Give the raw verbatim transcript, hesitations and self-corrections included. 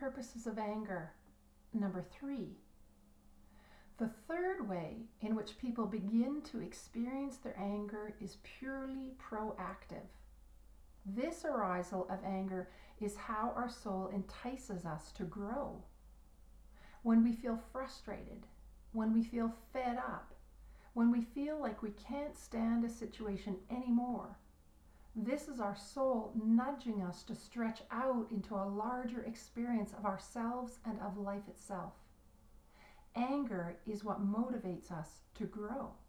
purposes of anger. Number three, the third way in which people begin to experience their anger is purely proactive. This arousal of anger is how our soul entices us to grow. When we feel frustrated, when we feel fed up, when we feel like we can't stand a situation anymore, this is our soul nudging us to stretch out into a larger experience of ourselves and of life itself. Anger is what motivates us to grow.